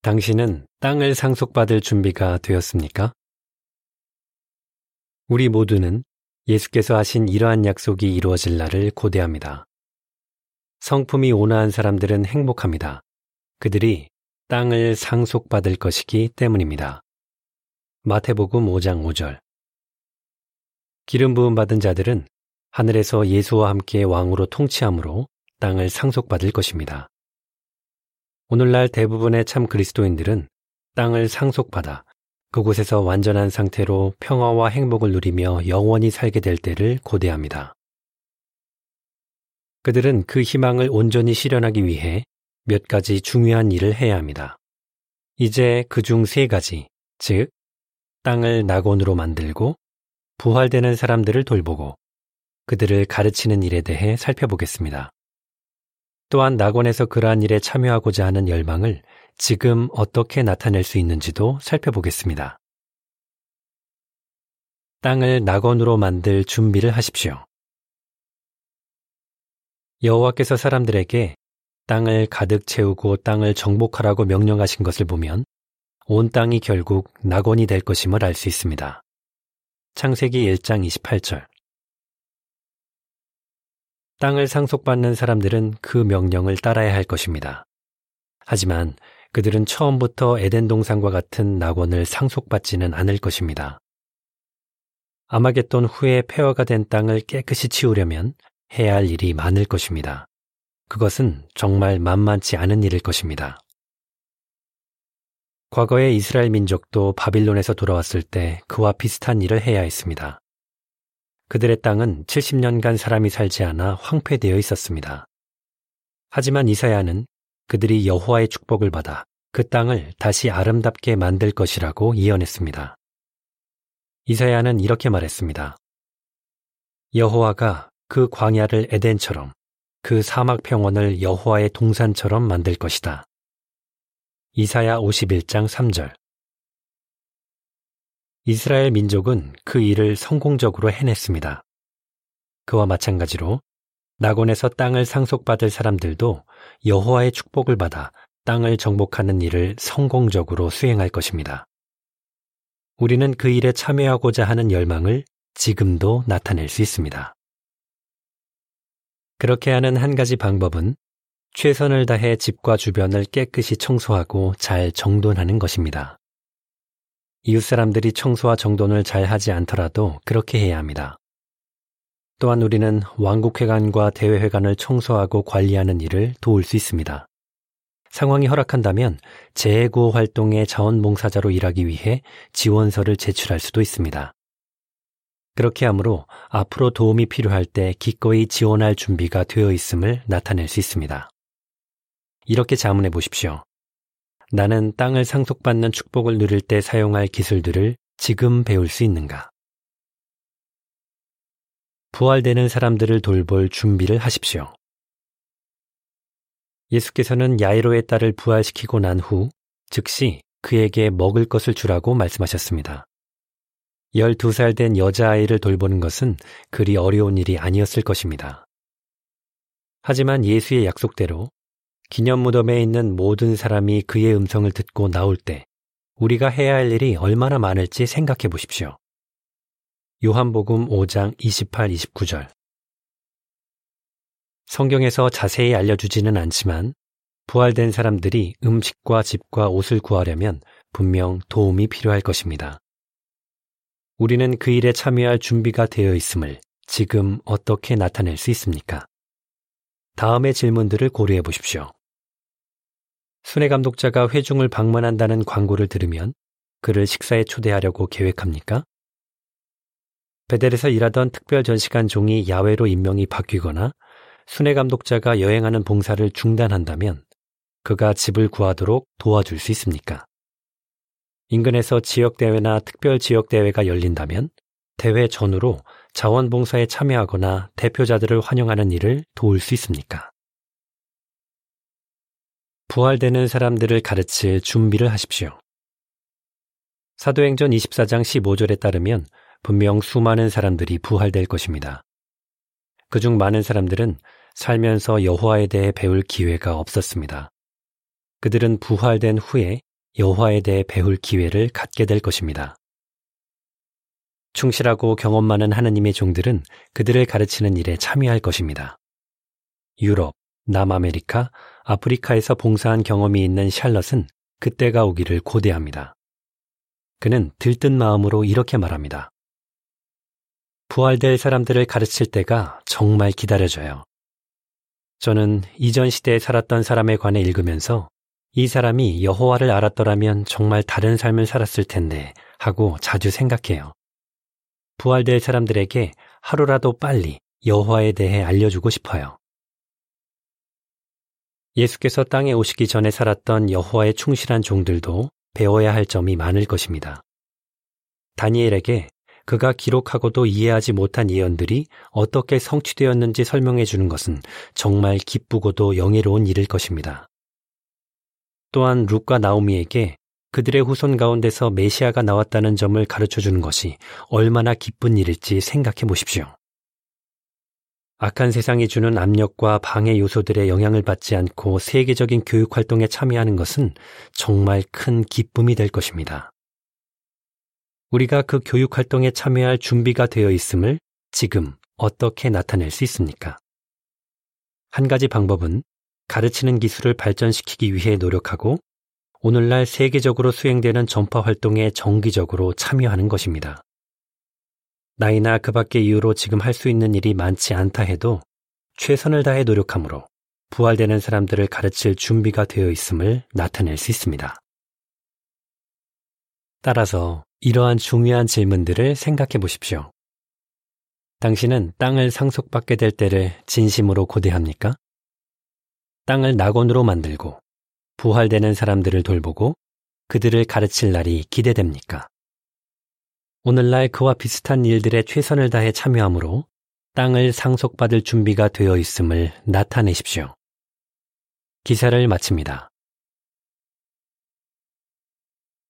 당신은 땅을 상속받을 준비가 되었습니까? 우리 모두는 예수께서 하신 이러한 약속이 이루어질 날을 고대합니다. 성품이 온화한 사람들은 행복합니다. 그들이 땅을 상속받을 것이기 때문입니다. 마태복음 5장 5절. 기름 부음 받은 자들은 하늘에서 예수와 함께 왕으로 통치함으로 땅을 상속받을 것입니다. 오늘날 대부분의 참 그리스도인들은 땅을 상속받아 그곳에서 완전한 상태로 평화와 행복을 누리며 영원히 살게 될 때를 고대합니다. 그들은 그 희망을 온전히 실현하기 위해 몇 가지 중요한 일을 해야 합니다. 이제 그중 3가지, 즉 땅을 낙원으로 만들고 부활되는 사람들을 돌보고 그들을 가르치는 일에 대해 살펴보겠습니다. 또한 낙원에서 그러한 일에 참여하고자 하는 열망을 지금 어떻게 나타낼 수 있는지도 살펴보겠습니다. 땅을 낙원으로 만들 준비를 하십시오. 여호와께서 사람들에게 땅을 가득 채우고 땅을 정복하라고 명령하신 것을 보면 온 땅이 결국 낙원이 될 것임을 알 수 있습니다. 창세기 1장 28절. 땅을 상속받는 사람들은 그 명령을 따라야 할 것입니다. 하지만 그들은 처음부터 에덴 동산과 같은 낙원을 상속받지는 않을 것입니다. 아마겟돈 후에 폐허가 된 땅을 깨끗이 치우려면 해야 할 일이 많을 것입니다. 그것은 정말 만만치 않은 일일 것입니다. 과거의 이스라엘 민족도 바빌론에서 돌아왔을 때 그와 비슷한 일을 해야 했습니다. 그들의 땅은 70년간 사람이 살지 않아 황폐되어 있었습니다. 하지만 이사야는 그들이 여호와의 축복을 받아 그 땅을 다시 아름답게 만들 것이라고 예언했습니다. 이사야는 이렇게 말했습니다. 여호와가 그 광야를 에덴처럼 그 사막 평원을 여호와의 동산처럼 만들 것이다. 이사야 51장 3절. 이스라엘 민족은 그 일을 성공적으로 해냈습니다. 그와 마찬가지로 낙원에서 땅을 상속받을 사람들도 여호와의 축복을 받아 땅을 정복하는 일을 성공적으로 수행할 것입니다. 우리는 그 일에 참여하고자 하는 열망을 지금도 나타낼 수 있습니다. 그렇게 하는 한 가지 방법은 최선을 다해 집과 주변을 깨끗이 청소하고 잘 정돈하는 것입니다. 이웃 사람들이 청소와 정돈을 잘 하지 않더라도 그렇게 해야 합니다. 또한 우리는 왕국회관과 대회회관을 청소하고 관리하는 일을 도울 수 있습니다. 상황이 허락한다면 재해구호 활동의 자원봉사자로 일하기 위해 지원서를 제출할 수도 있습니다. 그렇게 하므로 앞으로 도움이 필요할 때 기꺼이 지원할 준비가 되어 있음을 나타낼 수 있습니다. 이렇게 자문해 보십시오. 나는 땅을 상속받는 축복을 누릴 때 사용할 기술들을 지금 배울 수 있는가? 부활되는 사람들을 돌볼 준비를 하십시오. 예수께서는 야이로의 딸을 부활시키고 난 후 즉시 그에게 먹을 것을 주라고 말씀하셨습니다. 12살 된 여자아이를 돌보는 것은 그리 어려운 일이 아니었을 것입니다. 하지만 예수의 약속대로 기념무덤에 있는 모든 사람이 그의 음성을 듣고 나올 때 우리가 해야 할 일이 얼마나 많을지 생각해 보십시오. 요한복음 5장 28, 29절. 성경에서 자세히 알려주지는 않지만 부활된 사람들이 음식과 집과 옷을 구하려면 분명 도움이 필요할 것입니다. 우리는 그 일에 참여할 준비가 되어 있음을 지금 어떻게 나타낼 수 있습니까? 다음의 질문들을 고려해 보십시오. 순회 감독자가 회중을 방문한다는 광고를 들으면 그를 식사에 초대하려고 계획합니까? 베델에서 일하던 특별 전시관 종이 야외로 임명이 바뀌거나 순회 감독자가 여행하는 봉사를 중단한다면 그가 집을 구하도록 도와줄 수 있습니까? 인근에서 지역대회나 특별지역대회가 열린다면 대회 전후로 자원봉사에 참여하거나 대표자들을 환영하는 일을 도울 수 있습니까? 부활되는 사람들을 가르칠 준비를 하십시오. 사도행전 24장 15절에 따르면 분명 수많은 사람들이 부활될 것입니다. 그중 많은 사람들은 살면서 여호와에 대해 배울 기회가 없었습니다. 그들은 부활된 후에 여호와에 대해 배울 기회를 갖게 될 것입니다. 충실하고 경험 많은 하느님의 종들은 그들을 가르치는 일에 참여할 것입니다. 유럽, 남아메리카, 아프리카에서 봉사한 경험이 있는 샬럿은 그때가 오기를 고대합니다. 그는 들뜬 마음으로 이렇게 말합니다. 부활될 사람들을 가르칠 때가 정말 기다려져요. 저는 이전 시대에 살았던 사람에 관해 읽으면서 이 사람이 여호와를 알았더라면 정말 다른 삶을 살았을 텐데 하고 자주 생각해요. 부활될 사람들에게 하루라도 빨리 여호와에 대해 알려주고 싶어요. 예수께서 땅에 오시기 전에 살았던 여호와의 충실한 종들도 배워야 할 점이 많을 것입니다. 다니엘에게 그가 기록하고도 이해하지 못한 예언들이 어떻게 성취되었는지 설명해 주는 것은 정말 기쁘고도 영예로운 일일 것입니다. 또한 룻과 나오미에게 그들의 후손 가운데서 메시아가 나왔다는 점을 가르쳐 주는 것이 얼마나 기쁜 일일지 생각해 보십시오. 악한 세상이 주는 압력과 방해 요소들의 영향을 받지 않고 세계적인 교육 활동에 참여하는 것은 정말 큰 기쁨이 될 것입니다. 우리가 그 교육 활동에 참여할 준비가 되어 있음을 지금 어떻게 나타낼 수 있습니까? 한 가지 방법은 가르치는 기술을 발전시키기 위해 노력하고 오늘날 세계적으로 수행되는 전파 활동에 정기적으로 참여하는 것입니다. 나이나 그 밖의 이유로 지금 할 수 있는 일이 많지 않다 해도 최선을 다해 노력함으로 부활되는 사람들을 가르칠 준비가 되어 있음을 나타낼 수 있습니다. 따라서 이러한 중요한 질문들을 생각해 보십시오. 당신은 땅을 상속받게 될 때를 진심으로 고대합니까? 땅을 낙원으로 만들고 부활되는 사람들을 돌보고 그들을 가르칠 날이 기대됩니까? 오늘날 그와 비슷한 일들에 최선을 다해 참여함으로 땅을 상속받을 준비가 되어 있음을 나타내십시오. 기사를 마칩니다.